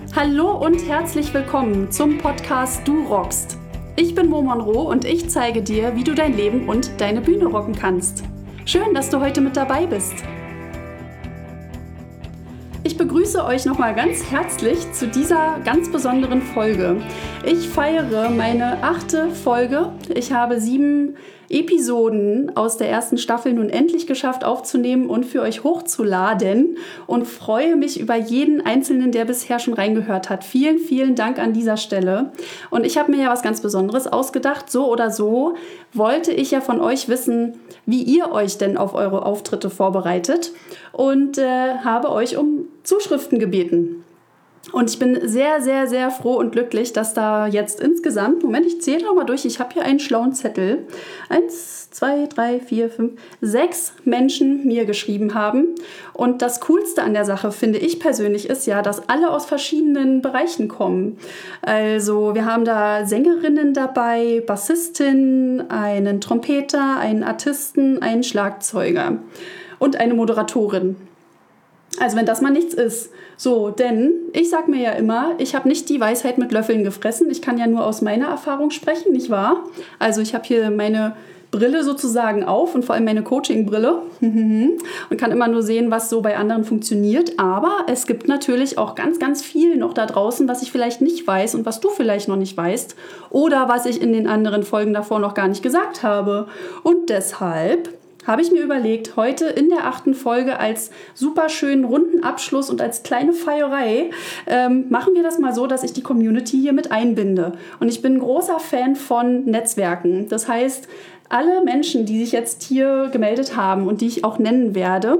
Hallo und herzlich willkommen zum Podcast Du rockst. Ich bin Mo Monroe und ich zeige dir, wie du dein Leben und deine Bühne rocken kannst. Schön, dass du heute mit dabei bist. Ich begrüße euch nochmal ganz herzlich zu dieser ganz besonderen Folge. Ich feiere meine 8. Folge. Ich habe 7 Episoden aus der ersten Staffel nun endlich geschafft aufzunehmen und für euch hochzuladen und freue mich über jeden Einzelnen, der bisher schon reingehört hat. Vielen, vielen Dank an dieser Stelle. Und ich habe mir ja was ganz Besonderes ausgedacht. So oder so wollte ich ja von euch wissen, wie ihr euch denn auf eure Auftritte vorbereitet und habe euch um Zuschriften gebeten. Und ich bin sehr, sehr, sehr froh und glücklich, dass da jetzt insgesamt, Moment, ich zähle noch mal durch, ich habe hier einen schlauen Zettel, 1, 2, 3, 4, 5, 6 Menschen mir geschrieben haben. Und das Coolste an der Sache, finde ich persönlich, ist ja, dass alle aus verschiedenen Bereichen kommen. Also wir haben da Sängerinnen dabei, Bassistin, einen Trompeter, einen Artisten, einen Schlagzeuger und eine Moderatorin. Also wenn das mal nichts ist. So, denn ich sag mir ja immer, ich habe nicht die Weisheit mit Löffeln gefressen. Ich kann ja nur aus meiner Erfahrung sprechen, nicht wahr? Also ich habe hier meine Brille sozusagen auf und vor allem meine Coaching-Brille und kann immer nur sehen, was so bei anderen funktioniert. Aber es gibt natürlich auch ganz, ganz viel noch da draußen, was ich vielleicht nicht weiß und was du vielleicht noch nicht weißt oder was ich in den anderen Folgen davor noch gar nicht gesagt habe. Und deshalb habe ich mir überlegt, heute in der 8. Folge als super schönen runden Abschluss und als kleine Feierei machen wir das mal so, dass ich die Community hier mit einbinde. Und ich bin ein großer Fan von Netzwerken. Das heißt, alle Menschen, die sich jetzt hier gemeldet haben und die ich auch nennen werde,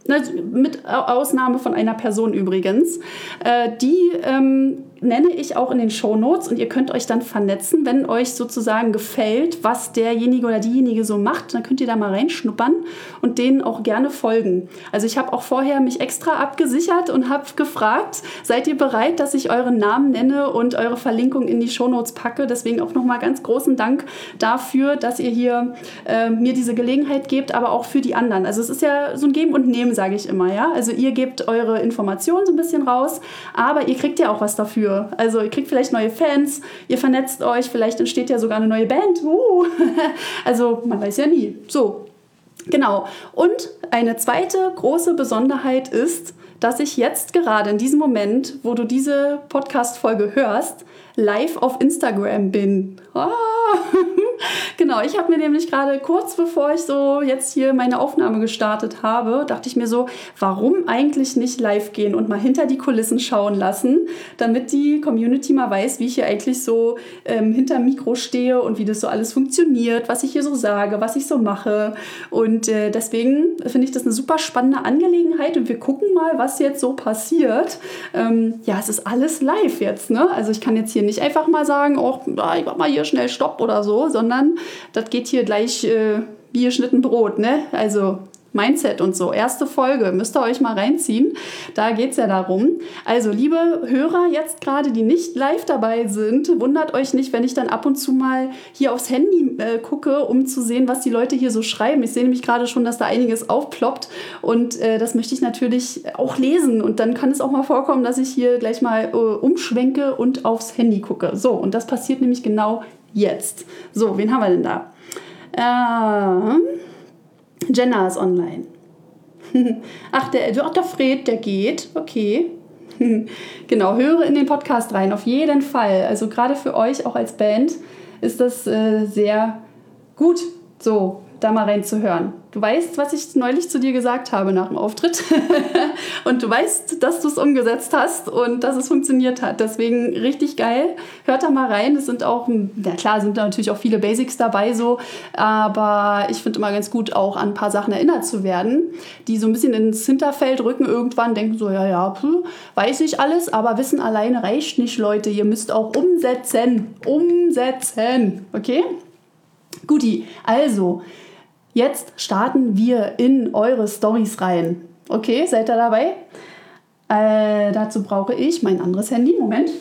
mit Ausnahme von einer Person übrigens, die nenne ich auch in den Shownotes und ihr könnt euch dann vernetzen, wenn euch sozusagen gefällt, was derjenige oder diejenige so macht, dann könnt ihr da mal reinschnuppern und denen auch gerne folgen. Also ich habe auch vorher mich extra abgesichert und habe gefragt, seid ihr bereit, dass ich euren Namen nenne und eure Verlinkung in die Shownotes packe? Deswegen auch nochmal ganz großen Dank dafür, dass ihr hier mir diese Gelegenheit gebt, aber auch für die anderen. Also es ist ja so ein Geben und Nehmen, sage ich immer, ja. Also ihr gebt eure Informationen so ein bisschen raus, aber ihr kriegt ja auch was dafür. Also ihr kriegt vielleicht neue Fans, ihr vernetzt euch, vielleicht entsteht ja sogar eine neue Band. Also man weiß ja nie. So, genau. Und eine zweite große Besonderheit ist, dass ich jetzt gerade in diesem Moment, wo du diese Podcast-Folge hörst, live auf Instagram bin. Genau, ich habe mir nämlich gerade kurz bevor ich so jetzt hier meine Aufnahme gestartet habe, dachte ich mir so, warum eigentlich nicht live gehen und mal hinter die Kulissen schauen lassen, damit die Community mal weiß, wie ich hier eigentlich so hinterm Mikro stehe und wie das so alles funktioniert, was ich hier so sage, was ich so mache. Und deswegen finde ich das eine super spannende Angelegenheit und wir gucken mal, was jetzt so passiert. Ja, es ist alles live jetzt, ne? Also ich kann jetzt hier nicht einfach mal sagen, oh, ich mach mal hier schnell Stopp oder so, sondern das geht hier gleich wie geschnitten Brot, ne? Also Mindset und so. 1. Folge, müsst ihr euch mal reinziehen. Da geht es ja darum. Also, liebe Hörer, jetzt gerade, die nicht live dabei sind, wundert euch nicht, wenn ich dann ab und zu mal hier aufs Handy gucke, um zu sehen, was die Leute hier so schreiben. Ich sehe nämlich gerade schon, dass da einiges aufploppt und das möchte ich natürlich auch lesen. Und dann kann es auch mal vorkommen, dass ich hier gleich mal umschwenke und aufs Handy gucke. So, und das passiert nämlich genau jetzt. So, wen haben wir denn da? Jenna ist online. Ach, der Fred, der geht. Okay. Genau, höre in den Podcast rein, auf jeden Fall. Also gerade für euch, auch als Band, ist das sehr gut, so da mal reinzuhören. Du weißt, was ich neulich zu dir gesagt habe nach dem Auftritt. Und du weißt, dass du es umgesetzt hast und dass es funktioniert hat. Deswegen richtig geil. Hört da mal rein. Es sind auch, ja klar, sind da natürlich auch viele Basics dabei so. Aber ich finde immer ganz gut, auch an ein paar Sachen erinnert zu werden, die so ein bisschen ins Hinterfeld rücken irgendwann, denken so, weiß ich alles, aber Wissen alleine reicht nicht, Leute. Ihr müsst auch umsetzen. Umsetzen. Okay? Guti. Also, jetzt starten wir in eure Storys rein. Okay, seid ihr dabei? Dazu brauche ich mein anderes Handy. Moment.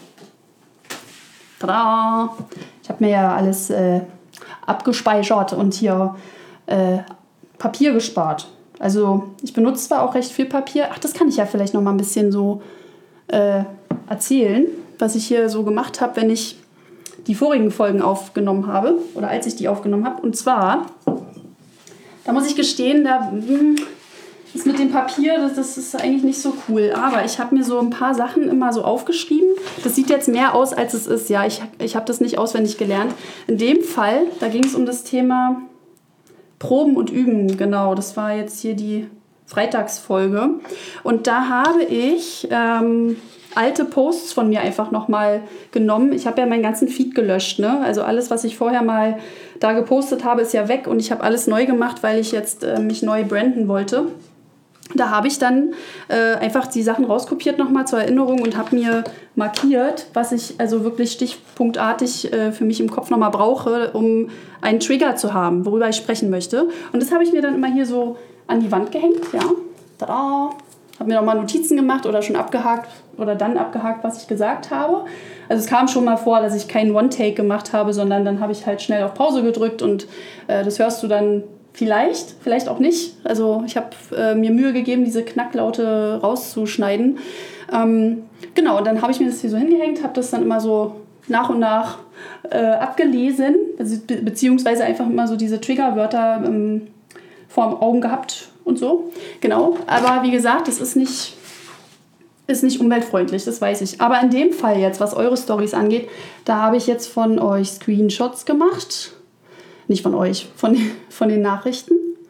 Tada! Ich habe mir ja alles abgespeichert und hier Papier gespart. Also ich benutze zwar auch recht viel Papier. Ach, das kann ich ja vielleicht noch mal ein bisschen so erzählen, was ich hier so gemacht habe, wenn ich die vorigen Folgen aufgenommen habe oder als ich die aufgenommen habe. Und zwar, da muss ich gestehen, das mit dem Papier, das ist eigentlich nicht so cool. Aber ich habe mir so ein paar Sachen immer so aufgeschrieben. Das sieht jetzt mehr aus, als es ist. Ja, ich habe das nicht auswendig gelernt. In dem Fall, da ging es um das Thema Proben und Üben. Genau, das war jetzt hier die Freitagsfolge. Und da habe ich alte Posts von mir einfach nochmal genommen. Ich habe ja meinen ganzen Feed gelöscht, ne? Also alles, was ich vorher mal da gepostet habe, ist ja weg. Und ich habe alles neu gemacht, weil ich jetzt mich neu branden wollte. Da habe ich dann einfach die Sachen rauskopiert nochmal zur Erinnerung und habe mir markiert, was ich also wirklich stichpunktartig für mich im Kopf nochmal brauche, um einen Trigger zu haben, worüber ich sprechen möchte. Und das habe ich mir dann immer hier so an die Wand gehängt, ja. Tada! Habe mir nochmal Notizen gemacht oder schon abgehakt oder dann abgehakt, was ich gesagt habe. Also es kam schon mal vor, dass ich keinen One-Take gemacht habe, sondern dann habe ich halt schnell auf Pause gedrückt und das hörst du dann vielleicht auch nicht. Also ich habe mir Mühe gegeben, diese Knacklaute rauszuschneiden. Genau, und dann habe ich mir das hier so hingehängt, habe das dann immer so nach und nach abgelesen, beziehungsweise einfach immer so diese Triggerwörter vor den Augen gehabt und so. Genau, aber wie gesagt, das ist nicht umweltfreundlich, das weiß ich. Aber in dem Fall jetzt, was eure Storys angeht, da habe ich jetzt von euch Screenshots gemacht. Nicht von euch, von den Nachrichten.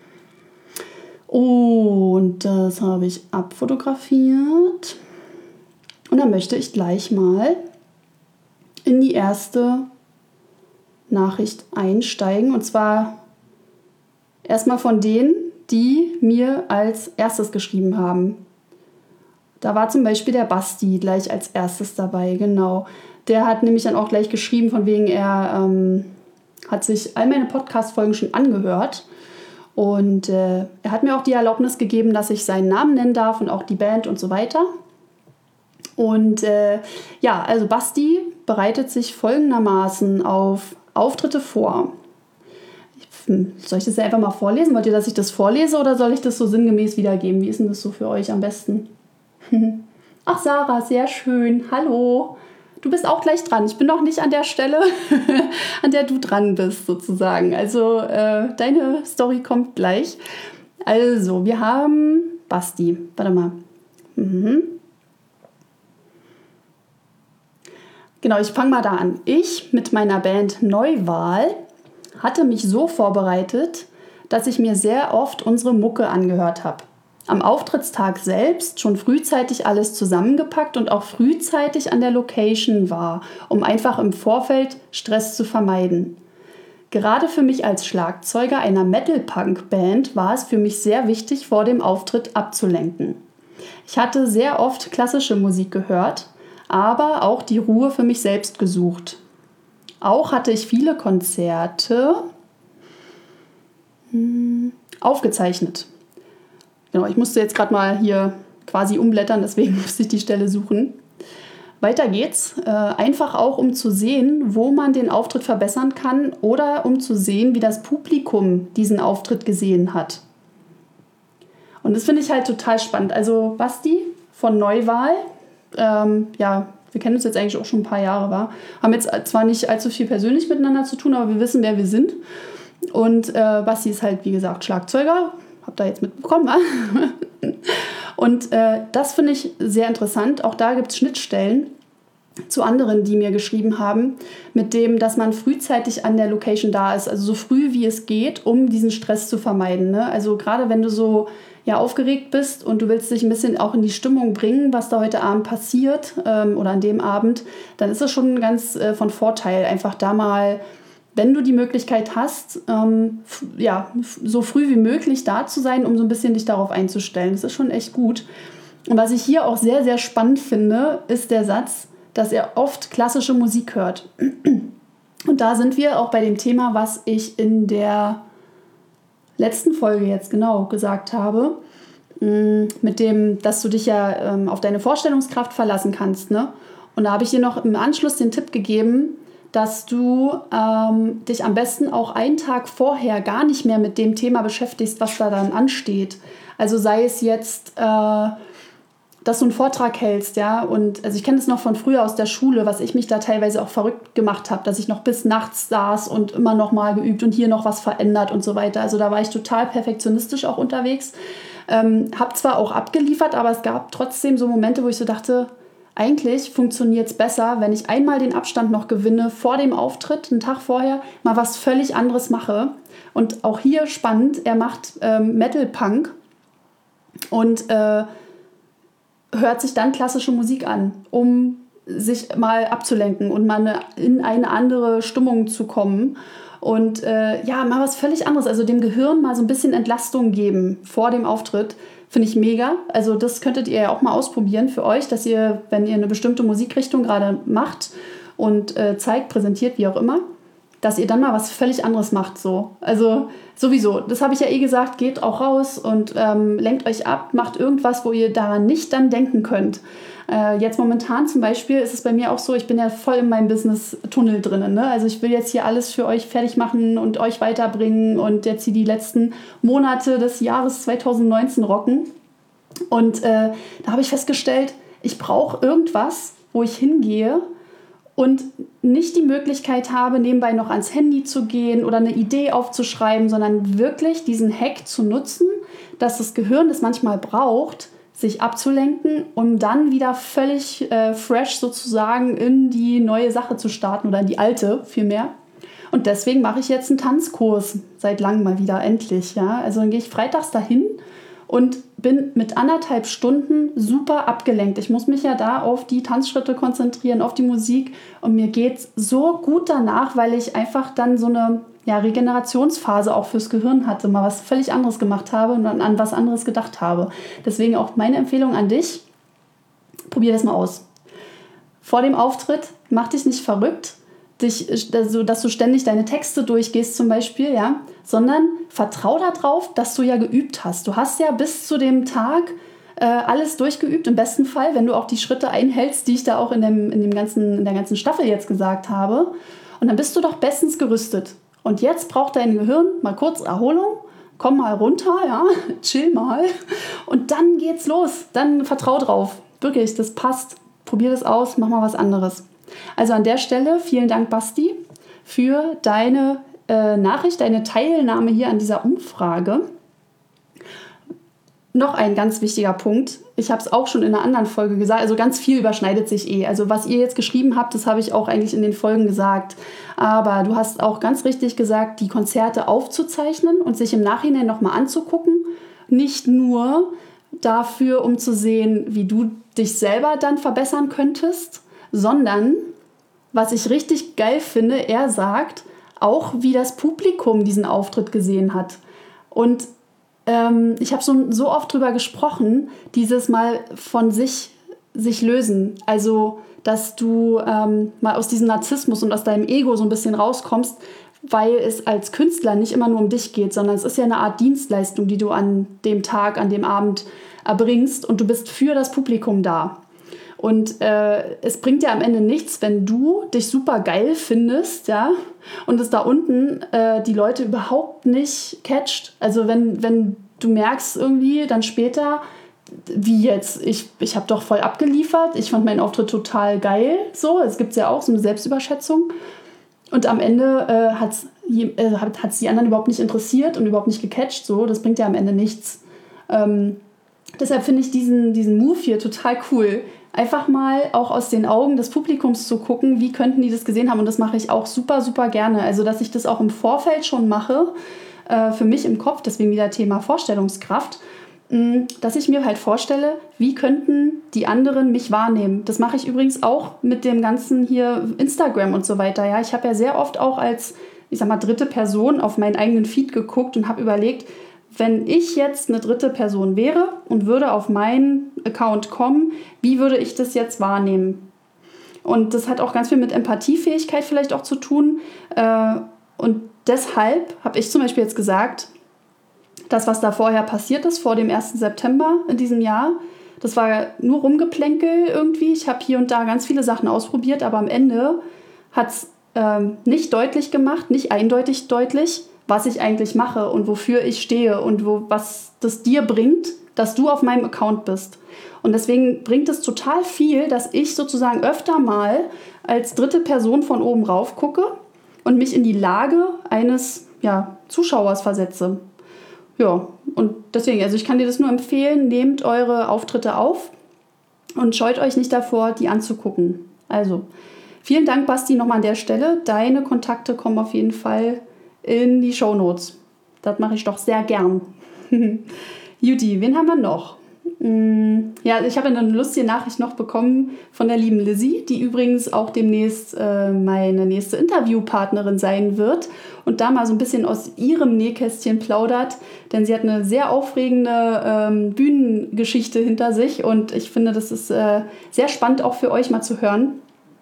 Und das habe ich abfotografiert. Und dann möchte ich gleich mal in die erste Nachricht einsteigen. Und zwar erstmal von denen, die mir als erstes geschrieben haben. Da war zum Beispiel der Basti gleich als erstes dabei, genau. Der hat nämlich dann auch gleich geschrieben, von wegen er hat sich all meine Podcast-Folgen schon angehört. Und er hat mir auch die Erlaubnis gegeben, dass ich seinen Namen nennen darf und auch die Band und so weiter. Und ja, also Basti bereitet sich folgendermaßen auf Auftritte vor. Soll ich das einfach mal vorlesen? Wollt ihr, dass ich das vorlese oder soll ich das so sinngemäß wiedergeben? Wie ist denn das so für euch am besten? Ach Sarah, sehr schön. Hallo. Du bist auch gleich dran. Ich bin noch nicht an der Stelle, an der du dran bist, sozusagen. Also deine Story kommt gleich. Also, wir haben Basti. Warte mal. Genau, ich fange mal da an. Ich mit meiner Band Neuwahl hatte mich so vorbereitet, dass ich mir sehr oft unsere Mucke angehört habe. Am Auftrittstag selbst schon frühzeitig alles zusammengepackt und auch frühzeitig an der Location war, um einfach im Vorfeld Stress zu vermeiden. Gerade für mich als Schlagzeuger einer Metal-Punk-Band war es für mich sehr wichtig, vor dem Auftritt abzulenken. Ich hatte sehr oft klassische Musik gehört, aber auch die Ruhe für mich selbst gesucht. Auch hatte ich viele Konzerte aufgezeichnet. Genau, ich musste jetzt gerade mal hier quasi umblättern, deswegen musste ich die Stelle suchen. Weiter geht's. Einfach auch, um zu sehen, wo man den Auftritt verbessern kann oder um zu sehen, wie das Publikum diesen Auftritt gesehen hat. Und das finde ich halt total spannend. Also Basti von Neuwahl, ja, wir kennen uns jetzt eigentlich auch schon ein paar Jahre, haben jetzt zwar nicht allzu viel persönlich miteinander zu tun, aber wir wissen, wer wir sind. Und Basti ist halt, wie gesagt, Schlagzeuger. Habt ihr jetzt mitbekommen, wa? Und das finde ich sehr interessant. Auch da gibt es Schnittstellen zu anderen, die mir geschrieben haben, mit dem, dass man frühzeitig an der Location da ist. Also so früh wie es geht, um diesen Stress zu vermeiden. Ne? Also gerade wenn du so aufgeregt bist und du willst dich ein bisschen auch in die Stimmung bringen, was da heute Abend passiert oder an dem Abend, dann ist es schon ganz von Vorteil, einfach da mal, wenn du die Möglichkeit hast, so früh wie möglich da zu sein, um so ein bisschen dich darauf einzustellen. Das ist schon echt gut. Und was ich hier auch sehr, sehr spannend finde, ist der Satz, dass er oft klassische Musik hört. Und da sind wir auch bei dem Thema, was ich in der letzten Folge jetzt genau gesagt habe, mit dem, dass du dich ja auf deine Vorstellungskraft verlassen kannst. Ne? Und da habe ich dir noch im Anschluss den Tipp gegeben, dass du dich am besten auch einen Tag vorher gar nicht mehr mit dem Thema beschäftigst, was da dann ansteht. Also sei es jetzt dass du einen Vortrag hältst, ja, und also ich kenne das noch von früher aus der Schule, was ich mich da teilweise auch verrückt gemacht habe, dass ich noch bis nachts saß und immer noch mal geübt und hier noch was verändert und so weiter. Also da war ich total perfektionistisch auch unterwegs. Habe zwar auch abgeliefert, aber es gab trotzdem so Momente, wo ich so dachte, eigentlich funktioniert es besser, wenn ich einmal den Abstand noch gewinne vor dem Auftritt, einen Tag vorher, mal was völlig anderes mache. Und auch hier spannend, er macht Metal-Punk und hört sich dann klassische Musik an, um sich mal abzulenken und mal in eine andere Stimmung zu kommen. Und mal was völlig anderes, also dem Gehirn mal so ein bisschen Entlastung geben vor dem Auftritt, finde ich mega. Also das könntet ihr ja auch mal ausprobieren für euch, dass ihr, wenn ihr eine bestimmte Musikrichtung gerade macht und zeigt, präsentiert, wie auch immer, dass ihr dann mal was völlig anderes macht. So. Also sowieso, das habe ich ja gesagt, geht auch raus und lenkt euch ab, macht irgendwas, wo ihr daran nicht dann denken könnt. Jetzt momentan zum Beispiel ist es bei mir auch so, ich bin ja voll in meinem Business-Tunnel drinnen. Ne? Also ich will jetzt hier alles für euch fertig machen und euch weiterbringen und jetzt hier die letzten Monate des Jahres 2019 rocken. Und da habe ich festgestellt, ich brauche irgendwas, wo ich hingehe und nicht die Möglichkeit habe, nebenbei noch ans Handy zu gehen oder eine Idee aufzuschreiben, sondern wirklich diesen Hack zu nutzen, dass das Gehirn das manchmal braucht, sich abzulenken, um dann wieder völlig fresh sozusagen in die neue Sache zu starten oder in die alte vielmehr. Und deswegen mache ich jetzt einen Tanzkurs seit langem mal wieder, endlich. Ja? Also dann gehe ich freitags dahin und bin mit 1,5 Stunden super abgelenkt. Ich muss mich ja da auf die Tanzschritte konzentrieren, auf die Musik. Und mir geht es so gut danach, weil ich einfach dann so eine Regenerationsphase auch fürs Gehirn hatte, mal was völlig anderes gemacht habe und dann an was anderes gedacht habe. Deswegen auch meine Empfehlung an dich, probier das mal aus. Vor dem Auftritt, mach dich nicht verrückt, dass du ständig deine Texte durchgehst zum Beispiel, ja, sondern vertrau darauf, dass du ja geübt hast. Du hast ja bis zu dem Tag alles durchgeübt, im besten Fall, wenn du auch die Schritte einhältst, die ich da auch in der ganzen Staffel jetzt gesagt habe. Und dann bist du doch bestens gerüstet. Und jetzt braucht dein Gehirn mal kurz Erholung, komm mal runter, ja, chill mal und dann geht's los. Dann vertrau drauf. Wirklich, das passt. Probier das aus, mach mal was anderes. Also an der Stelle vielen Dank, Basti, für deine Nachricht, deine Teilnahme hier an dieser Umfrage. Noch ein ganz wichtiger Punkt. Ich habe es auch schon in einer anderen Folge gesagt. Also ganz viel überschneidet sich eh. Also was ihr jetzt geschrieben habt, das habe ich auch eigentlich in den Folgen gesagt. Aber du hast auch ganz richtig gesagt, die Konzerte aufzuzeichnen und sich im Nachhinein nochmal anzugucken. Nicht nur dafür, um zu sehen, wie du dich selber dann verbessern könntest, sondern, was ich richtig geil finde, er sagt, auch wie das Publikum diesen Auftritt gesehen hat. Und ich habe so oft drüber gesprochen, dieses Mal von sich lösen. Also, dass du mal aus diesem Narzissmus und aus deinem Ego so ein bisschen rauskommst, weil es als Künstler nicht immer nur um dich geht, sondern es ist ja eine Art Dienstleistung, die du an dem Tag, an dem Abend erbringst und du bist für das Publikum da. Und es bringt dir am Ende nichts, wenn du dich super geil findest, ja, und es da unten die Leute überhaupt nicht catcht. Also wenn du merkst irgendwie dann später, wie jetzt, ich habe doch voll abgeliefert, ich fand meinen Auftritt total geil, so, es gibt ja auch so eine Selbstüberschätzung. Und am Ende hat's die anderen überhaupt nicht interessiert und überhaupt nicht gecatcht, so, das bringt ja am Ende nichts. Deshalb finde ich diesen Move hier total cool. Einfach mal auch aus den Augen des Publikums zu gucken, wie könnten die das gesehen haben. Und das mache ich auch super, super gerne. Also, dass ich das auch im Vorfeld schon mache, für mich im Kopf, deswegen wieder Thema Vorstellungskraft, dass ich mir halt vorstelle, wie könnten die anderen mich wahrnehmen. Das mache ich übrigens auch mit dem ganzen hier Instagram und so weiter. Ja? Ich habe ja sehr oft auch als, dritte Person auf meinen eigenen Feed geguckt und habe überlegt, wenn ich jetzt eine dritte Person wäre und würde auf meinen Account kommen, wie würde ich das jetzt wahrnehmen? Und das hat auch ganz viel mit Empathiefähigkeit vielleicht auch zu tun. Und deshalb habe ich zum Beispiel jetzt gesagt, das, was da vorher passiert ist, vor dem 1. September in diesem Jahr, das war nur Rumgeplänkel irgendwie. Ich habe hier und da ganz viele Sachen ausprobiert, aber am Ende hat es nicht deutlich gemacht, nicht eindeutig deutlich, was ich eigentlich mache und wofür ich stehe und was das dir bringt, dass du auf meinem Account bist. Und deswegen bringt es total viel, dass ich sozusagen öfter mal als dritte Person von oben rauf gucke und mich in die Lage eines Zuschauers versetze. Ja, und deswegen, also ich kann dir das nur empfehlen, nehmt eure Auftritte auf und scheut euch nicht davor, die anzugucken. Also, vielen Dank, Basti, nochmal an der Stelle. Deine Kontakte kommen auf jeden Fall in die Shownotes. Das mache ich doch sehr gern. Juti, wen haben wir noch? Ja, ich habe eine lustige Nachricht noch bekommen von der lieben Lizzie, die übrigens auch demnächst meine nächste Interviewpartnerin sein wird und da mal so ein bisschen aus ihrem Nähkästchen plaudert, denn sie hat eine sehr aufregende Bühnengeschichte hinter sich und ich finde, das ist sehr spannend auch für euch mal zu hören.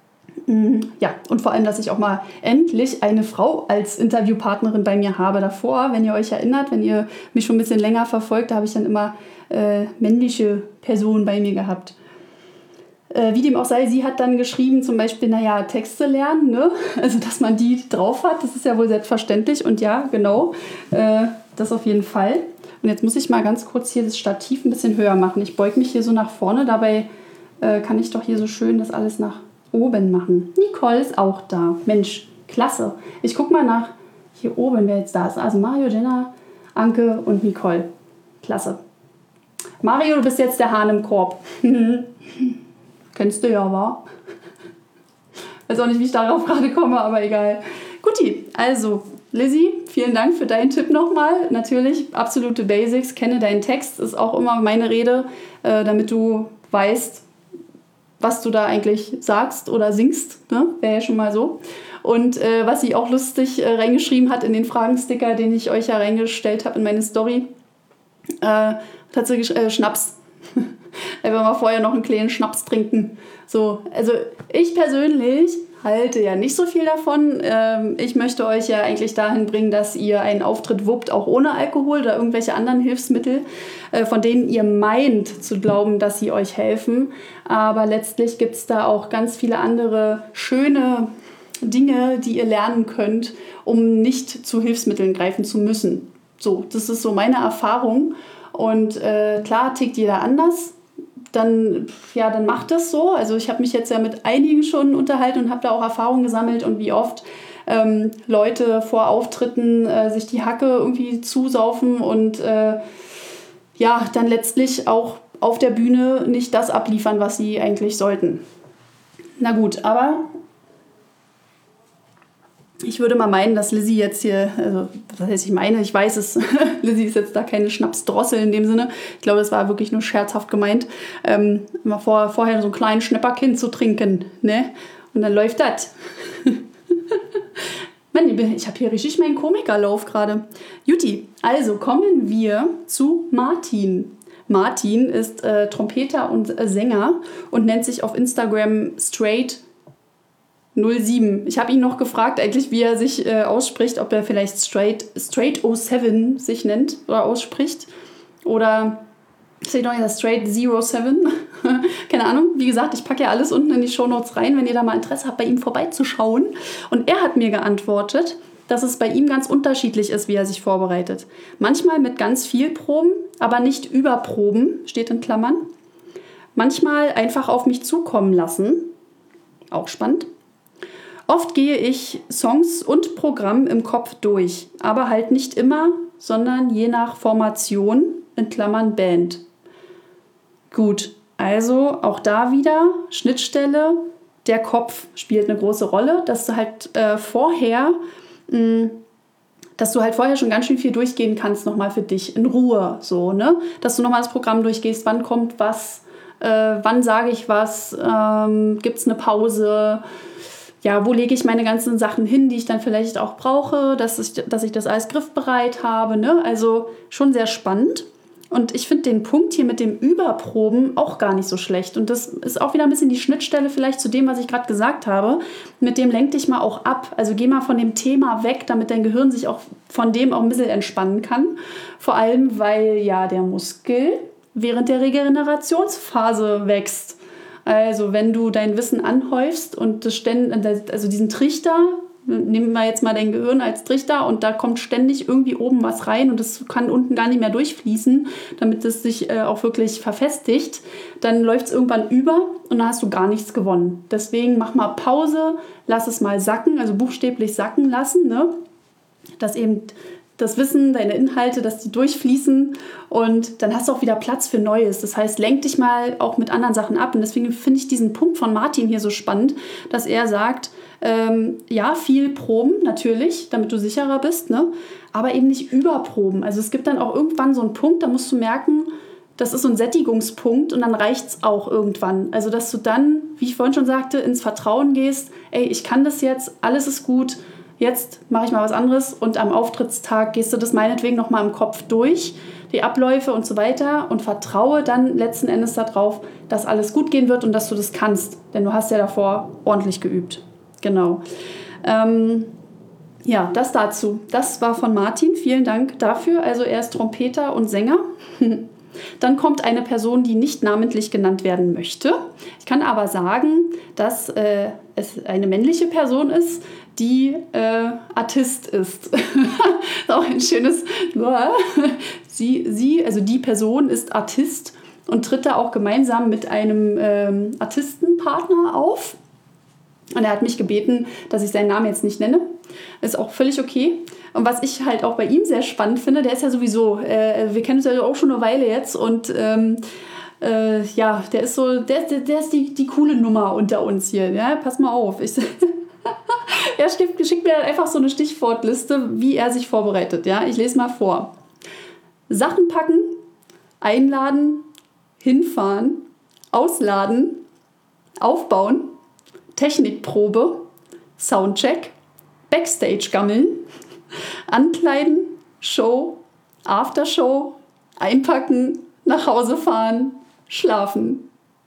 Ja, und vor allem, dass ich auch mal endlich eine Frau als Interviewpartnerin bei mir habe. Davor, wenn ihr euch erinnert, wenn ihr mich schon ein bisschen länger verfolgt, da habe ich dann immer männliche Personen bei mir gehabt. Wie dem auch sei, sie hat dann geschrieben, zum Beispiel, Texte lernen, ne? Also, dass man die drauf hat, das ist ja wohl selbstverständlich. Und ja, genau, das auf jeden Fall. Und jetzt muss ich mal ganz kurz hier das Stativ ein bisschen höher machen. Ich beuge mich hier so nach vorne, dabei kann ich doch hier so schön das alles nach oben machen. Nicole ist auch da. Mensch, klasse. Ich gucke mal nach hier oben, wer jetzt da ist. Also Mario, Jenna, Anke und Nicole. Klasse. Mario, du bist jetzt der Hahn im Korb. Kennst du ja, wa? Weiß auch nicht, wie ich darauf gerade komme, aber egal. Guti, also Lizzie, vielen Dank für deinen Tipp nochmal. Natürlich, absolute Basics. Kenne deinen Text, ist auch immer meine Rede, damit du weißt, was du da eigentlich sagst oder singst, ne? Wäre ja schon mal so. Und was sie auch lustig reingeschrieben hat in den Fragensticker, den ich euch ja reingestellt habe in meine Story, tatsächlich Schnaps. Einfach mal vorher noch einen kleinen Schnaps trinken. So, also ich persönlich halte ja nicht so viel davon. Ich möchte euch ja eigentlich dahin bringen, dass ihr einen Auftritt wuppt, auch ohne Alkohol oder irgendwelche anderen Hilfsmittel, von denen ihr meint zu glauben, dass sie euch helfen. Aber letztlich gibt es da auch ganz viele andere schöne Dinge, die ihr lernen könnt, um nicht zu Hilfsmitteln greifen zu müssen. So, das ist so meine Erfahrung. Und klar tickt jeder anders. Dann macht das so. Also ich habe mich jetzt ja mit einigen schon unterhalten und habe da auch Erfahrungen gesammelt und wie oft Leute vor Auftritten sich die Hacke irgendwie zusaufen und dann letztlich auch auf der Bühne nicht das abliefern, was sie eigentlich sollten. Na gut, aber ich würde mal meinen, dass Lizzie jetzt hier, also was heißt ich meine, ich weiß es, Lizzie ist jetzt da keine Schnapsdrossel in dem Sinne. Ich glaube, das war wirklich nur scherzhaft gemeint, mal vorher so einen kleinen Schnäpperkind zu trinken, ne? Und dann läuft das. Mann, ich habe hier richtig meinen Komikerlauf gerade. Juti, also kommen wir zu Martin. Martin ist Trompeter und Sänger und nennt sich auf Instagram Straight07. Ich habe ihn noch gefragt, eigentlich, wie er sich ausspricht, ob er vielleicht Straight07 sich nennt oder ausspricht. Oder steht noch Straight07. Keine Ahnung. Wie gesagt, ich packe ja alles unten in die Shownotes rein, wenn ihr da mal Interesse habt, bei ihm vorbeizuschauen. Und er hat mir geantwortet, dass es bei ihm ganz unterschiedlich ist, wie er sich vorbereitet. Manchmal mit ganz viel Proben, aber nicht überproben, steht in Klammern. Manchmal einfach auf mich zukommen lassen. Auch spannend. Oft gehe ich Songs und Programm im Kopf durch, aber halt nicht immer, sondern je nach Formation, in Klammern Band. Gut, also auch da wieder Schnittstelle, der Kopf spielt eine große Rolle, dass du halt vorher schon ganz schön viel durchgehen kannst, nochmal für dich, in Ruhe, so, ne? Dass du nochmal das Programm durchgehst, wann kommt was, wann sage ich was, gibt es eine Pause, ja, wo lege ich meine ganzen Sachen hin, die ich dann vielleicht auch brauche, dass ich das alles griffbereit habe, ne? Also schon sehr spannend. Und ich finde den Punkt hier mit dem Überproben auch gar nicht so schlecht. Und das ist auch wieder ein bisschen die Schnittstelle vielleicht zu dem, was ich gerade gesagt habe. Mit dem lenk dich mal auch ab. Also geh mal von dem Thema weg, damit dein Gehirn sich auch von dem auch ein bisschen entspannen kann. Vor allem, weil ja der Muskel während der Regenerationsphase wächst. Also wenn du dein Wissen anhäufst und diesen Trichter Nehmen wir jetzt mal dein Gehirn als Trichter und da kommt ständig irgendwie oben was rein und das kann unten gar nicht mehr durchfließen, damit es sich auch wirklich verfestigt. Dann läuft es irgendwann über und dann hast du gar nichts gewonnen. Deswegen mach mal Pause, lass es mal sacken, also buchstäblich sacken lassen, ne? Dass eben das Wissen, deine Inhalte, dass die durchfließen und dann hast du auch wieder Platz für Neues. Das heißt, lenk dich mal auch mit anderen Sachen ab und deswegen finde ich diesen Punkt von Martin hier so spannend, dass er sagt, ja, viel proben natürlich, damit du sicherer bist, ne? Aber eben nicht überproben. Also es gibt dann auch irgendwann so einen Punkt, da musst du merken, das ist so ein Sättigungspunkt und dann reicht es auch irgendwann. Also dass du dann, wie ich vorhin schon sagte, ins Vertrauen gehst, ey, ich kann das jetzt, alles ist gut, jetzt mache ich mal was anderes und am Auftrittstag gehst du das meinetwegen nochmal im Kopf durch, die Abläufe und so weiter und vertraue dann letzten Endes darauf, dass alles gut gehen wird und dass du das kannst, denn du hast ja davor ordentlich geübt. Genau. Ja, das dazu. Das war von Martin. Vielen Dank dafür. Also er ist Trompeter und Sänger. Dann kommt eine Person, die nicht namentlich genannt werden möchte. Ich kann aber sagen, dass es eine männliche Person ist, die Artist ist. Auch ein schönes... Also die Person ist Artist und tritt da auch gemeinsam mit einem Artistenpartner auf. Und er hat mich gebeten, dass ich seinen Namen jetzt nicht nenne. Ist auch völlig okay. Und was ich halt auch bei ihm sehr spannend finde, der ist ja sowieso, wir kennen uns ja auch schon eine Weile jetzt und ja, der ist so, der ist die coole Nummer unter uns hier. Ja? Pass mal auf. Er schickt mir einfach so eine Stichwortliste, wie er sich vorbereitet. Ja? Ich lese mal vor. Sachen packen, einladen, hinfahren, ausladen, aufbauen, Technikprobe, Soundcheck, Backstage gammeln, ankleiden, Show, Aftershow, einpacken, nach Hause fahren, schlafen.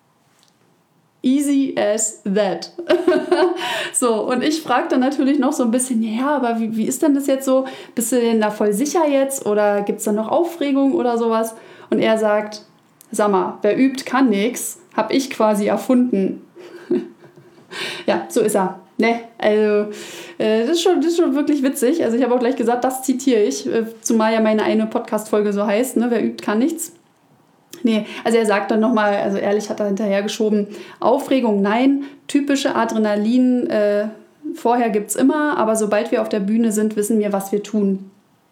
Easy as that. So, und ich frage dann natürlich noch so ein bisschen, ja, aber wie ist denn das jetzt so? Bist du denn da voll sicher jetzt oder gibt es da noch Aufregung oder sowas? Und er sagt, sag mal, wer übt, kann nix, hab ich quasi erfunden. Ja, so ist er. Ne, also das ist schon wirklich witzig. Also ich habe auch gleich gesagt, das zitiere ich, zumal ja meine eine Podcast-Folge so heißt, ne, wer übt, kann nichts. Nee, also er sagt dann nochmal, also ehrlich hat er hinterher geschoben, Aufregung nein, typische Adrenalin, vorher gibt's immer, aber sobald wir auf der Bühne sind, wissen wir, was wir tun.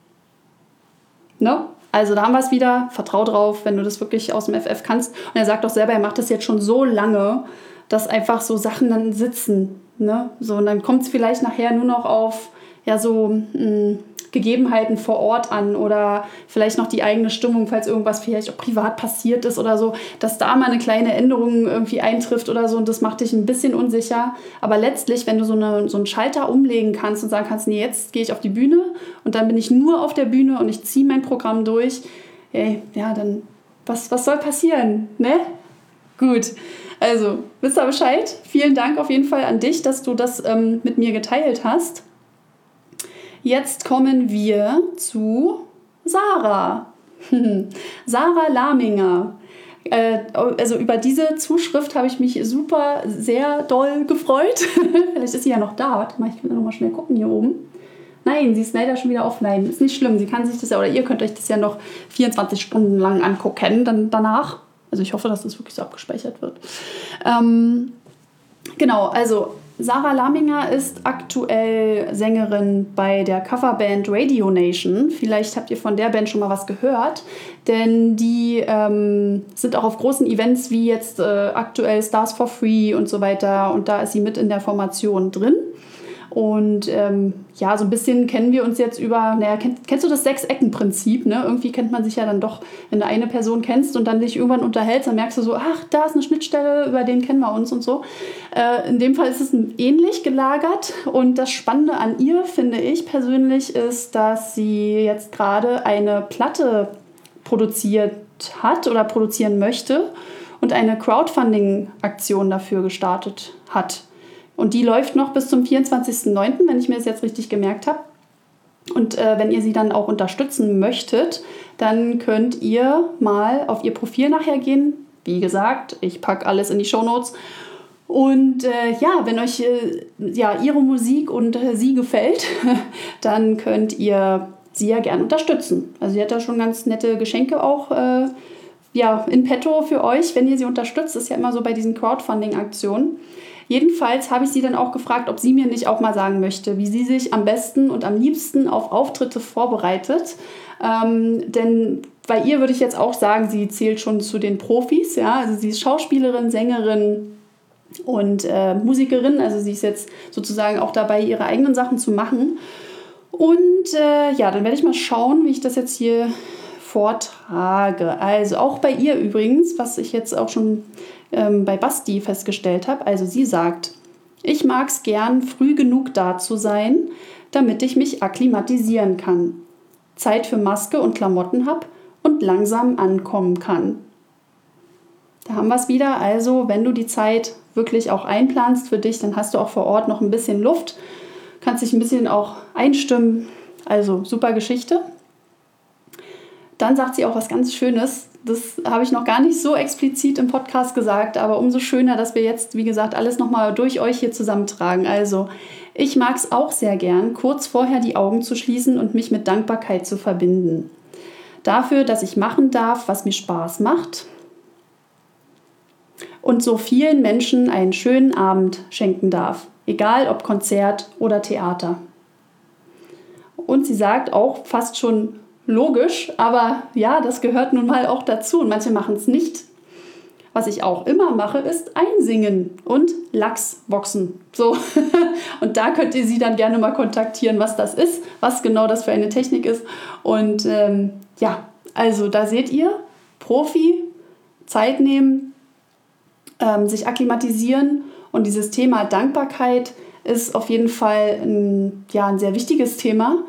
Ne? Also da haben wir es wieder, vertrau drauf, wenn du das wirklich aus dem FF kannst. Und er sagt auch selber, er macht das jetzt schon so lange, dass einfach so Sachen dann sitzen. Ne? So, und dann kommt es vielleicht nachher nur noch auf ja, so Gegebenheiten vor Ort an oder vielleicht noch die eigene Stimmung, falls irgendwas vielleicht auch privat passiert ist oder so, dass da mal eine kleine Änderung irgendwie eintrifft oder so und das macht dich ein bisschen unsicher. Aber letztlich, wenn du so einen Schalter umlegen kannst und sagen kannst, nee, jetzt gehe ich auf die Bühne und dann bin ich nur auf der Bühne und ich ziehe mein Programm durch, ey, ja, dann was soll passieren, ne? Gut, also, wisst ihr Bescheid? Vielen Dank auf jeden Fall an dich, dass du das mit mir geteilt hast. Jetzt kommen wir zu Sarah. Sarah Laminger. Also über diese Zuschrift habe ich mich sehr doll gefreut. Vielleicht ist sie ja noch da. Warte mal, ich kann noch mal schnell gucken hier oben. Nein, sie ist leider schon wieder offline. Ist nicht schlimm, sie kann sich das ja, oder ihr könnt euch das ja noch 24 Stunden lang angucken, dann danach. Also ich hoffe, dass das wirklich so abgespeichert wird. Genau, also Sarah Laminger ist aktuell Sängerin bei der Coverband Radio Nation. Vielleicht habt ihr von der Band schon mal was gehört, denn die sind auch auf großen Events wie jetzt aktuell Stars for Free und so weiter und da ist sie mit in der Formation drin. Und ja, so ein bisschen kennen wir uns jetzt über, kennst du das Sechs-Ecken-Prinzip, ne? Irgendwie kennt man sich ja dann doch, wenn du eine Person kennst und dann dich irgendwann unterhältst, dann merkst du so, ach, da ist eine Schnittstelle, über den kennen wir uns und so. In dem Fall ist es ähnlich gelagert und das Spannende an ihr, finde ich persönlich, ist, dass sie jetzt gerade eine Platte produziert hat oder produzieren möchte und eine Crowdfunding-Aktion dafür gestartet hat. Und die läuft noch bis zum 24.09., wenn ich mir das jetzt richtig gemerkt habe. Und wenn ihr sie dann auch unterstützen möchtet, dann könnt ihr mal auf ihr Profil nachher gehen. Wie gesagt, ich packe alles in die Shownotes. Und wenn euch ihre Musik und sie gefällt, dann könnt ihr sie ja gerne unterstützen. Also sie hat da schon ganz nette Geschenke auch in petto für euch, wenn ihr sie unterstützt. Das ist ja immer so bei diesen Crowdfunding-Aktionen. Jedenfalls habe ich sie dann auch gefragt, ob sie mir nicht auch mal sagen möchte, wie sie sich am besten und am liebsten auf Auftritte vorbereitet. Denn bei ihr würde ich jetzt auch sagen, sie zählt schon zu den Profis. Ja? Also sie ist Schauspielerin, Sängerin und Musikerin. Also sie ist jetzt sozusagen auch dabei, ihre eigenen Sachen zu machen. Und dann werde ich mal schauen, wie ich das jetzt hier vortrage. Also auch bei ihr übrigens, was ich jetzt auch schon bei Basti festgestellt habe. Also sie sagt, ich mag es gern, früh genug da zu sein, damit ich mich akklimatisieren kann, Zeit für Maske und Klamotten habe und langsam ankommen kann. Da haben wir es wieder. Also wenn du die Zeit wirklich auch einplanst für dich, dann hast du auch vor Ort noch ein bisschen Luft, kannst dich ein bisschen auch einstimmen. Also super Geschichte. Dann sagt sie auch was ganz Schönes. Das habe ich noch gar nicht so explizit im Podcast gesagt, aber umso schöner, dass wir jetzt, wie gesagt, alles nochmal durch euch hier zusammentragen. Also, ich mag es auch sehr gern, kurz vorher die Augen zu schließen und mich mit Dankbarkeit zu verbinden. Dafür, dass ich machen darf, was mir Spaß macht und so vielen Menschen einen schönen Abend schenken darf, egal ob Konzert oder Theater. Und sie sagt auch fast schon logisch, aber ja, das gehört nun mal auch dazu und manche machen es nicht. Was ich auch immer mache, ist einsingen und Lachsboxen. So. Und da könnt ihr sie dann gerne mal kontaktieren, was das ist, was genau das für eine Technik ist. Und also da seht ihr, Profi, Zeit nehmen, sich akklimatisieren und dieses Thema Dankbarkeit ist auf jeden Fall ein sehr wichtiges Thema.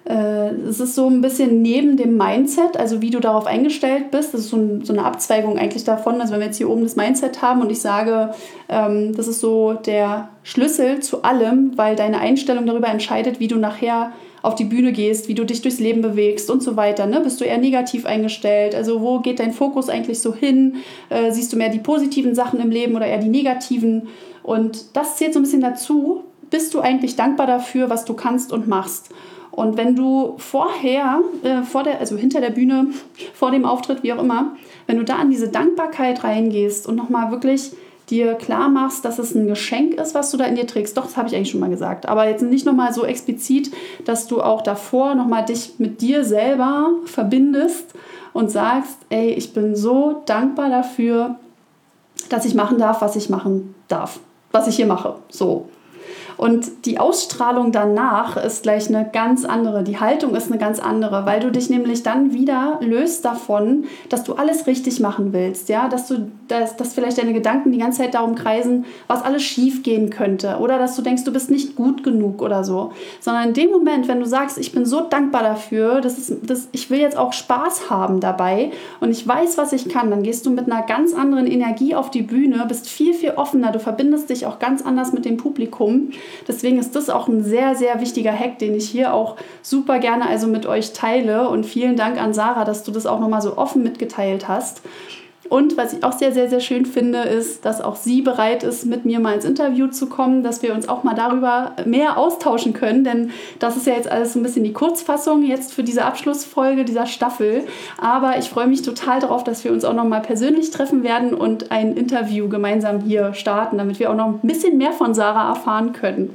Es ist so ein bisschen neben dem Mindset, also wie du darauf eingestellt bist. Das ist so eine Abzweigung eigentlich davon. Also wenn wir jetzt hier oben das Mindset haben und ich sage, das ist so der Schlüssel zu allem, weil deine Einstellung darüber entscheidet, wie du nachher auf die Bühne gehst, wie du dich durchs Leben bewegst und so weiter. Ne? Bist du eher negativ eingestellt? Also wo geht dein Fokus eigentlich so hin? Siehst du mehr die positiven Sachen im Leben oder eher die negativen? Und das zählt so ein bisschen dazu. Bist du eigentlich dankbar dafür, was du kannst und machst? Und wenn du vorher, hinter der Bühne, vor dem Auftritt, wie auch immer, wenn du da an diese Dankbarkeit reingehst und nochmal wirklich dir klar machst, dass es ein Geschenk ist, was du da in dir trägst. Doch, das habe ich eigentlich schon mal gesagt. Aber jetzt nicht nochmal so explizit, dass du auch davor nochmal dich mit dir selber verbindest und sagst, ey, ich bin so dankbar dafür, dass ich machen darf, was ich machen darf. Was ich hier mache. So. Und die Ausstrahlung danach ist gleich eine ganz andere. Die Haltung ist eine ganz andere, weil du dich nämlich dann wieder löst davon, dass du alles richtig machen willst. Ja? Dass vielleicht deine Gedanken die ganze Zeit darum kreisen, was alles schief gehen könnte. Oder dass du denkst, du bist nicht gut genug oder so. Sondern in dem Moment, wenn du sagst, ich bin so dankbar dafür, ich will jetzt auch Spaß haben dabei und ich weiß, was ich kann, dann gehst du mit einer ganz anderen Energie auf die Bühne, bist viel, viel offener, du verbindest dich auch ganz anders mit dem Publikum. Deswegen ist das auch ein sehr, sehr wichtiger Hack, den ich hier auch super gerne also mit euch teile. Und vielen Dank an Sarah, dass du das auch nochmal so offen mitgeteilt hast. Und was ich auch sehr, sehr, sehr schön finde, ist, dass auch sie bereit ist, mit mir mal ins Interview zu kommen, dass wir uns auch mal darüber mehr austauschen können, denn das ist ja jetzt alles so ein bisschen die Kurzfassung jetzt für diese Abschlussfolge dieser Staffel. Aber ich freue mich total darauf, dass wir uns auch noch mal persönlich treffen werden und ein Interview gemeinsam hier starten, damit wir auch noch ein bisschen mehr von Sarah erfahren können.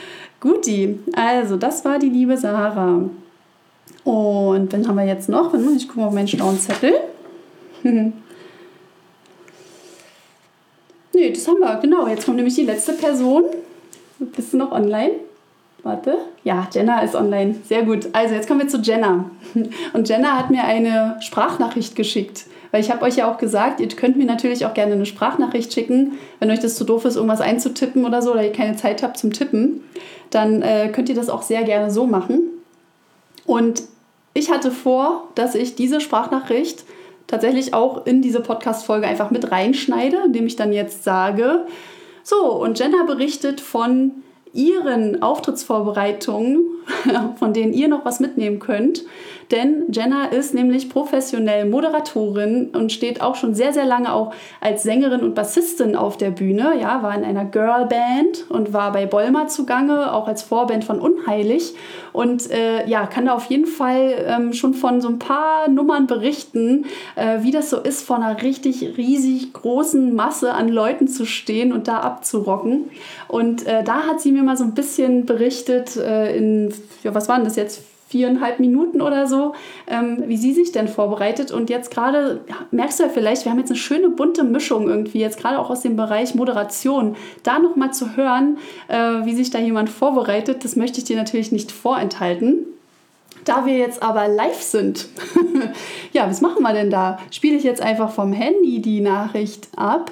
Guti, also das war die liebe Sarah. Und dann haben wir jetzt noch, ich gucke mal auf meinen schlauen Zettel. Nee, das haben wir, genau. Jetzt kommt nämlich die letzte Person. Bist du noch online? Warte. Ja, Jenna ist online. Sehr gut. Also jetzt kommen wir zu Jenna. Und Jenna hat mir eine Sprachnachricht geschickt. Weil ich habe euch ja auch gesagt, ihr könnt mir natürlich auch gerne eine Sprachnachricht schicken. Wenn euch das zu doof ist, irgendwas einzutippen oder so, oder ihr keine Zeit habt zum Tippen, dann könnt ihr das auch sehr gerne so machen. Und ich hatte vor, dass ich diese Sprachnachricht tatsächlich auch in diese Podcast-Folge einfach mit reinschneide, indem ich dann jetzt sage, so, und Jenna berichtet von ihren Auftrittsvorbereitungen von denen ihr noch was mitnehmen könnt. Denn Jenna ist nämlich professionell Moderatorin und steht auch schon sehr, sehr lange auch als Sängerin und Bassistin auf der Bühne. Ja, war in einer Girlband und war bei Bolma zugange, auch als Vorband von Unheilig. Und kann da auf jeden Fall schon von so ein paar Nummern berichten, wie das so ist, vor einer richtig riesig großen Masse an Leuten zu stehen und da abzurocken. Und da hat sie mir mal so ein bisschen berichtet was waren das jetzt? 4,5 Minuten oder so, wie sie sich denn vorbereitet. Und jetzt gerade, merkst du ja vielleicht, wir haben jetzt eine schöne bunte Mischung irgendwie, jetzt gerade auch aus dem Bereich Moderation. Da nochmal zu hören, wie sich da jemand vorbereitet, das möchte ich dir natürlich nicht vorenthalten. Da wir jetzt aber live sind, ja, was machen wir denn da? Spiele ich jetzt einfach vom Handy die Nachricht ab?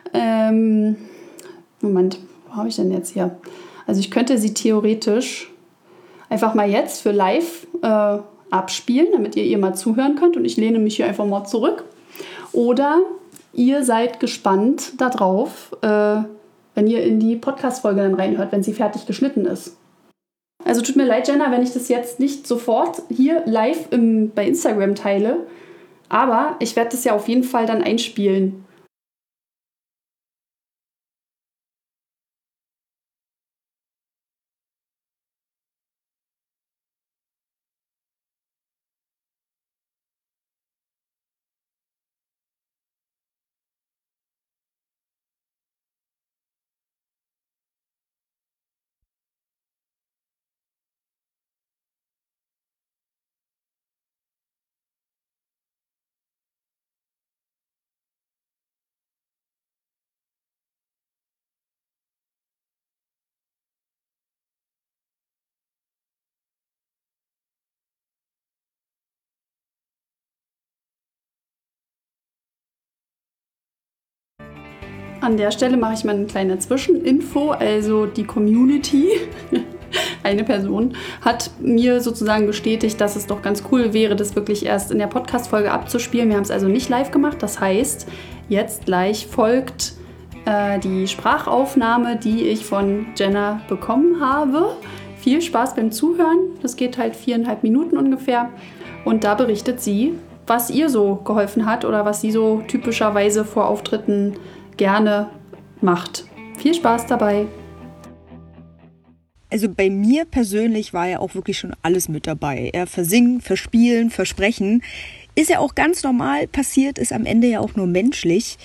Moment, wo habe ich denn jetzt hier? Also ich könnte sie theoretisch einfach mal jetzt für live abspielen, damit ihr mal zuhören könnt. Und ich lehne mich hier einfach mal zurück. Oder ihr seid gespannt darauf, wenn ihr in die Podcast-Folge dann reinhört, wenn sie fertig geschnitten ist. Also tut mir leid, Jenna, wenn ich das jetzt nicht sofort hier live bei Instagram teile. Aber ich werde das ja auf jeden Fall dann einspielen. An der Stelle mache ich mal eine kleine Zwischeninfo, also die Community, eine Person, hat mir sozusagen bestätigt, dass es doch ganz cool wäre, das wirklich erst in der Podcast-Folge abzuspielen. Wir haben es also nicht live gemacht, das heißt, jetzt gleich folgt die Sprachaufnahme, die ich von Jenna bekommen habe. Viel Spaß beim Zuhören, das geht halt 4,5 Minuten ungefähr und da berichtet sie, was ihr so geholfen hat oder was sie so typischerweise vor Auftritten gerne macht. Viel Spaß dabei. Also bei mir persönlich war ja auch wirklich schon alles mit dabei. Versingen, verspielen, versprechen. Ist ja auch ganz normal passiert, ist am Ende ja auch nur menschlich.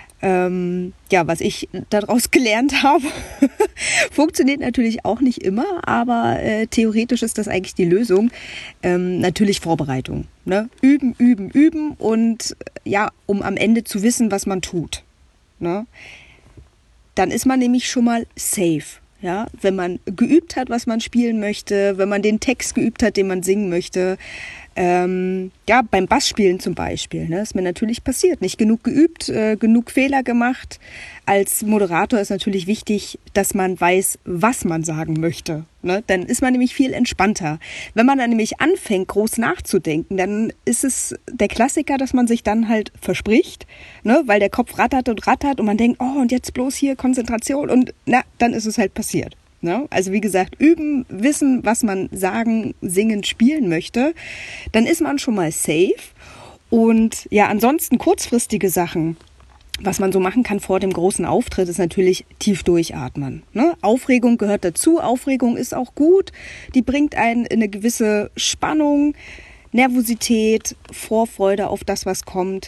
Was ich daraus gelernt habe, funktioniert natürlich auch nicht immer, aber theoretisch ist das eigentlich die Lösung. Natürlich Vorbereitung. Ne? Üben, üben, üben und ja, um am Ende zu wissen, was man tut. Ne? Dann ist man nämlich schon mal safe. Ja? Wenn man geübt hat, was man spielen möchte, wenn man den Text geübt hat, den man singen möchte. Beim Bassspielen zum Beispiel, ne, ist mir natürlich passiert. Nicht genug geübt, genug Fehler gemacht. Als Moderator ist natürlich wichtig, dass man weiß, was man sagen möchte. Ne? Dann ist man nämlich viel entspannter. Wenn man dann nämlich anfängt, groß nachzudenken, dann ist es der Klassiker, dass man sich dann halt verspricht, ne? Weil der Kopf rattert und man denkt, oh, und jetzt bloß hier Konzentration und dann ist es halt passiert. Ne? Also wie gesagt, üben, wissen, was man sagen, singen, spielen möchte, dann ist man schon mal safe. Und ja, ansonsten kurzfristige Sachen, was man so machen kann vor dem großen Auftritt, ist natürlich tief durchatmen. Ne? Aufregung gehört dazu, Aufregung ist auch gut, die bringt einen in eine gewisse Spannung, Nervosität, Vorfreude auf das, was kommt.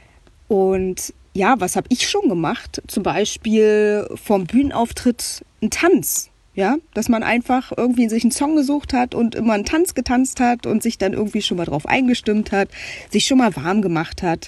Und ja, was habe ich schon gemacht? Zum Beispiel vorm Bühnenauftritt ein Tanz. Ja, dass man einfach irgendwie sich einen Song gesucht hat und immer einen Tanz getanzt hat und sich dann irgendwie schon mal drauf eingestimmt hat, sich schon mal warm gemacht hat.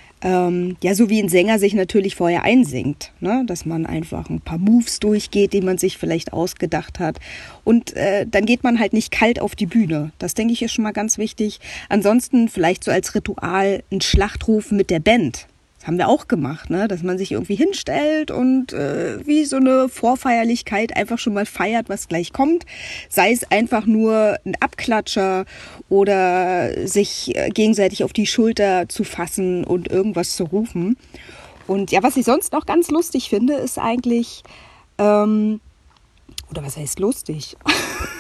So wie ein Sänger sich natürlich vorher einsingt, ne? Dass man einfach ein paar Moves durchgeht, die man sich vielleicht ausgedacht hat. Und dann geht man halt nicht kalt auf die Bühne. Das, denke ich, ist schon mal ganz wichtig. Ansonsten vielleicht so als Ritual ein Schlachtruf mit der Band. Das haben wir auch gemacht, ne? Dass man sich irgendwie hinstellt und wie so eine Vorfeierlichkeit einfach schon mal feiert, was gleich kommt. Sei es einfach nur ein Abklatscher oder sich gegenseitig auf die Schulter zu fassen und irgendwas zu rufen. Und ja, was ich sonst noch ganz lustig finde, ist eigentlich, oder was heißt lustig?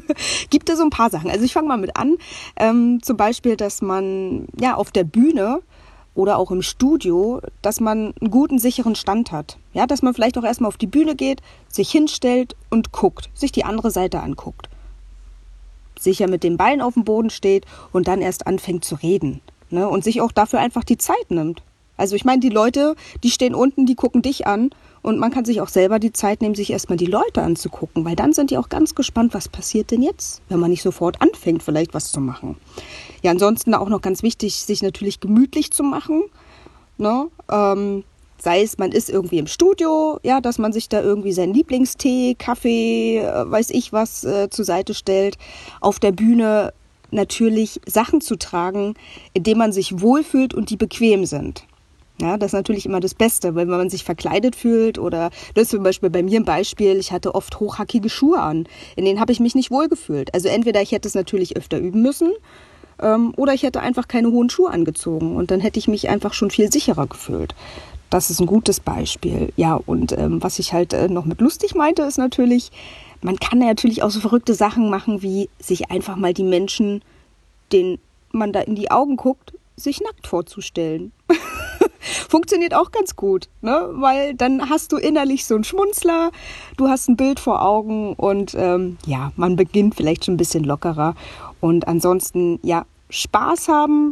Gibt es so ein paar Sachen. Also ich fange mal mit an. Zum Beispiel, dass man ja auf der Bühne oder auch im Studio, dass man einen guten, sicheren Stand hat. Ja, dass man vielleicht auch erstmal auf die Bühne geht, sich hinstellt und guckt, sich die andere Seite anguckt. Sicher mit dem Bein auf dem Boden steht und dann erst anfängt zu reden. Ne? Und sich auch dafür einfach die Zeit nimmt. Also ich meine, die Leute, die stehen unten, die gucken dich an und man kann sich auch selber die Zeit nehmen, sich erstmal die Leute anzugucken, weil dann sind die auch ganz gespannt, was passiert denn jetzt, wenn man nicht sofort anfängt, vielleicht was zu machen. Ja, ansonsten auch noch ganz wichtig, sich natürlich gemütlich zu machen, ne? Sei es, man ist irgendwie im Studio, ja, dass man sich da irgendwie seinen Lieblingstee, Kaffee, weiß ich was, zur Seite stellt. Auf der Bühne natürlich Sachen zu tragen, indem man sich wohlfühlt und die bequem sind. Ja, das ist natürlich immer das Beste, weil wenn man sich verkleidet fühlt oder, das ist zum Beispiel bei mir ein Beispiel, ich hatte oft hochhackige Schuhe an, in denen habe ich mich nicht wohlgefühlt. Also entweder ich hätte es natürlich öfter üben müssen oder ich hätte einfach keine hohen Schuhe angezogen und dann hätte ich mich einfach schon viel sicherer gefühlt. Das ist ein gutes Beispiel. Ja, und was ich halt noch mit lustig meinte, ist natürlich, man kann natürlich auch so verrückte Sachen machen, wie sich einfach mal die Menschen, denen man da in die Augen guckt, sich nackt vorzustellen. Funktioniert auch ganz gut, ne? Weil dann hast du innerlich so einen Schmunzler, du hast ein Bild vor Augen und ja, man beginnt vielleicht schon ein bisschen lockerer und ansonsten ja, Spaß haben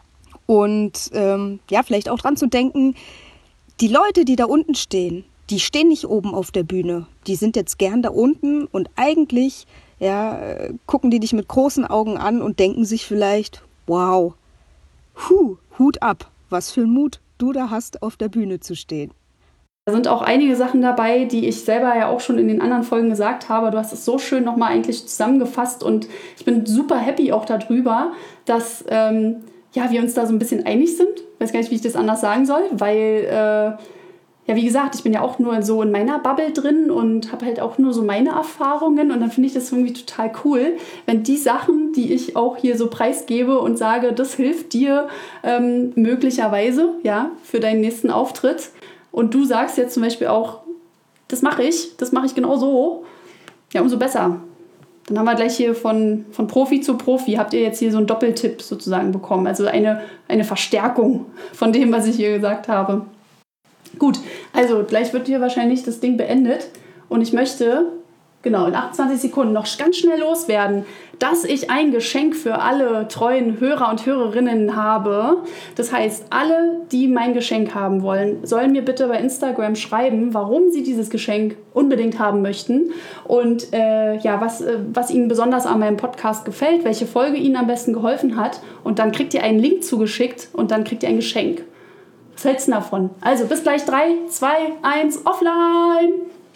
und ja, vielleicht auch dran zu denken, die Leute, die da unten stehen, die stehen nicht oben auf der Bühne, die sind jetzt gern da unten und eigentlich ja, gucken die dich mit großen Augen an und denken sich vielleicht, wow, Hut ab, was für ein Mut du da hast, auf der Bühne zu stehen. Da sind auch einige Sachen dabei, die ich selber ja auch schon in den anderen Folgen gesagt habe. Du hast es so schön nochmal eigentlich zusammengefasst und ich bin super happy auch darüber, dass ja, wir uns da so ein bisschen einig sind. Ich weiß gar nicht, wie ich das anders sagen soll, weil, ja, wie gesagt, ich bin ja auch nur so in meiner Bubble drin und habe halt auch nur so meine Erfahrungen und dann finde ich das irgendwie total cool, wenn die Sachen, die ich auch hier so preisgebe und sage, das hilft dir möglicherweise, ja, für deinen nächsten Auftritt und du sagst jetzt zum Beispiel auch, das mache ich genau so, ja, umso besser. Dann haben wir gleich hier von Profi zu Profi, habt ihr jetzt hier so einen Doppeltipp sozusagen bekommen, also eine Verstärkung von dem, was ich hier gesagt habe. Gut, also gleich wird hier wahrscheinlich das Ding beendet und ich möchte, genau, in 28 Sekunden noch ganz schnell loswerden, dass ich ein Geschenk für alle treuen Hörer und Hörerinnen habe. Das heißt, alle, die mein Geschenk haben wollen, sollen mir bitte bei Instagram schreiben, warum sie dieses Geschenk unbedingt haben möchten und ja, was ihnen besonders an meinem Podcast gefällt, welche Folge ihnen am besten geholfen hat und dann kriegt ihr einen Link zugeschickt und dann kriegt ihr ein Geschenk. Was hältst du davon? Also bis gleich 3, 2, 1, offline!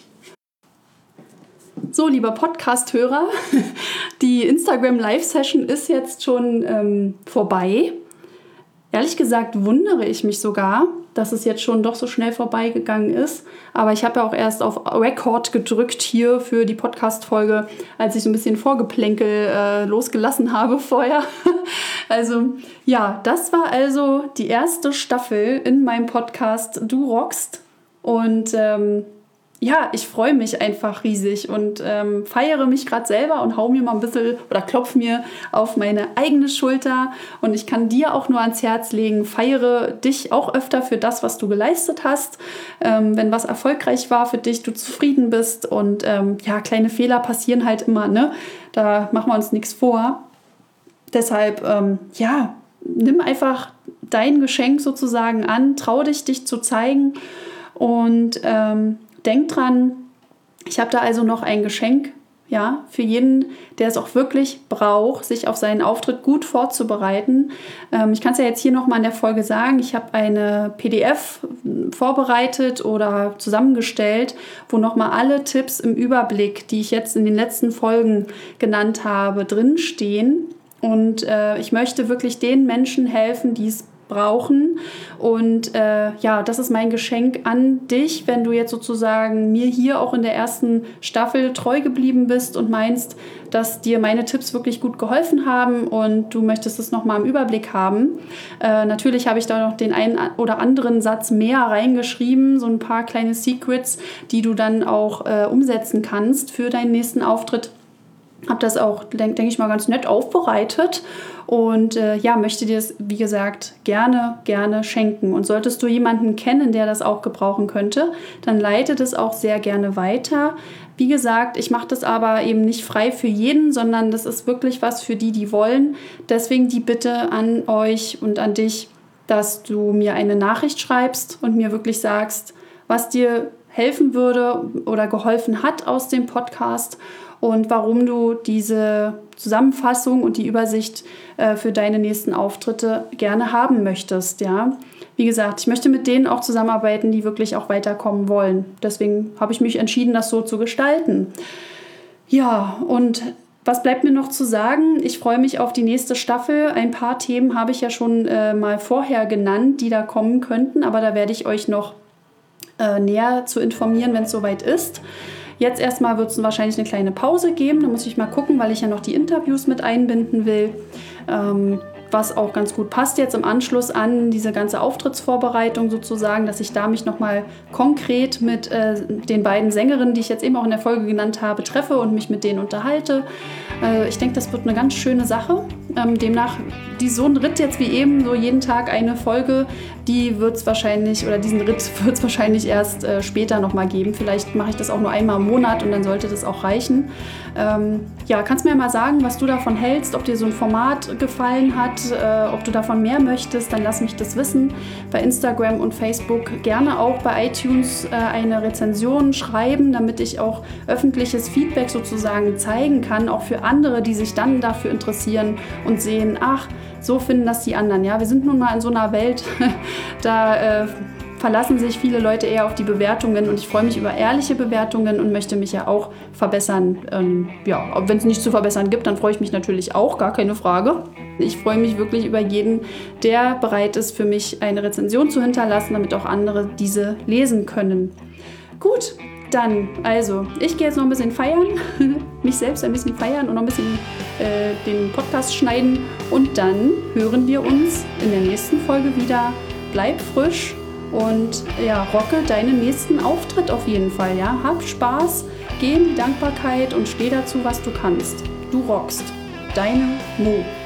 So, lieber Podcast-Hörer, die Instagram-Live-Session ist jetzt schon vorbei. Ehrlich gesagt wundere ich mich sogar, dass es jetzt schon doch so schnell vorbeigegangen ist. Aber ich habe ja auch erst auf Record gedrückt hier für die Podcast-Folge, als ich so ein bisschen Vorgeplänkel losgelassen habe vorher. Also ja, das war also die erste Staffel in meinem Podcast Du rockst. Und ja, ich freue mich einfach riesig und feiere mich gerade selber und hau mir mal ein bisschen oder klopf mir auf meine eigene Schulter. Und ich kann dir auch nur ans Herz legen, feiere dich auch öfter für das, was du geleistet hast. Wenn was erfolgreich war für dich, du zufrieden bist und ja, kleine Fehler passieren halt immer, ne? Da machen wir uns nichts vor. Deshalb, ja, nimm einfach dein Geschenk sozusagen an, trau dich zu zeigen und denk dran, ich habe da also noch ein Geschenk, ja, für jeden, der es auch wirklich braucht, sich auf seinen Auftritt gut vorzubereiten. Ich kann es ja jetzt hier nochmal in der Folge sagen, ich habe eine PDF vorbereitet oder zusammengestellt, wo nochmal alle Tipps im Überblick, die ich jetzt in den letzten Folgen genannt habe, drinstehen. Und ich möchte wirklich den Menschen helfen, die es brauchen. Und ja, das ist mein Geschenk an dich, wenn du jetzt sozusagen mir hier auch in der ersten Staffel treu geblieben bist und meinst, dass dir meine Tipps wirklich gut geholfen haben und du möchtest es nochmal im Überblick haben. Natürlich habe ich da noch den einen oder anderen Satz mehr reingeschrieben, so ein paar kleine Secrets, die du dann auch umsetzen kannst für deinen nächsten Auftritt. Habe das auch, denke ich mal, ganz nett aufbereitet und möchte dir das, wie gesagt, gerne schenken. Und solltest du jemanden kennen, der das auch gebrauchen könnte, dann leite das auch sehr gerne weiter. Wie gesagt, ich mache das aber eben nicht frei für jeden, sondern das ist wirklich was für die, die wollen. Deswegen die Bitte an euch und an dich, dass du mir eine Nachricht schreibst und mir wirklich sagst, was dir helfen würde oder geholfen hat aus dem Podcast und warum du diese Zusammenfassung und die Übersicht für deine nächsten Auftritte gerne haben möchtest. Ja? Wie gesagt, ich möchte mit denen auch zusammenarbeiten, die wirklich auch weiterkommen wollen. Deswegen habe ich mich entschieden, das so zu gestalten. Ja, und was bleibt mir noch zu sagen? Ich freue mich auf die nächste Staffel. Ein paar Themen habe ich ja schon mal vorher genannt, die da kommen könnten, aber da werde ich euch noch näher zu informieren, wenn es soweit ist. Jetzt erstmal wird es wahrscheinlich eine kleine Pause geben. Da muss ich mal gucken, weil ich ja noch die Interviews mit einbinden will. Was auch ganz gut passt jetzt im Anschluss an diese ganze Auftrittsvorbereitung sozusagen, dass ich da mich nochmal konkret mit den beiden Sängerinnen, die ich jetzt eben auch in der Folge genannt habe, treffe und mich mit denen unterhalte. Ich denke, das wird eine ganz schöne Sache. Demnach, so ein Ritt jetzt wie eben, so jeden Tag eine Folge, diesen Ritt wird es wahrscheinlich erst später nochmal geben. Vielleicht mache ich das auch nur einmal im Monat und dann sollte das auch reichen. Kannst mir ja mal sagen, was du davon hältst, ob dir so ein Format gefallen hat, ob du davon mehr möchtest, dann lass mich das wissen. Bei Instagram und Facebook gerne auch bei iTunes eine Rezension schreiben, damit ich auch öffentliches Feedback sozusagen zeigen kann, auch für andere, die sich dann dafür interessieren und sehen, ach, so finden das die anderen. Ja, wir sind nun mal in so einer Welt, da verlassen sich viele Leute eher auf die Bewertungen und ich freue mich über ehrliche Bewertungen und möchte mich ja auch verbessern. Wenn es nichts zu verbessern gibt, dann freue ich mich natürlich auch, gar keine Frage. Ich freue mich wirklich über jeden, der bereit ist, für mich eine Rezension zu hinterlassen, damit auch andere diese lesen können. Gut, dann, also, ich gehe jetzt noch ein bisschen feiern, mich selbst ein bisschen feiern und noch ein bisschen den Podcast schneiden und dann hören wir uns in der nächsten Folge wieder. Bleib frisch und rocke deinen nächsten Auftritt auf jeden Fall. Ja? Hab Spaß, geh in die Dankbarkeit und steh dazu, was du kannst. Du rockst. Deine Mo.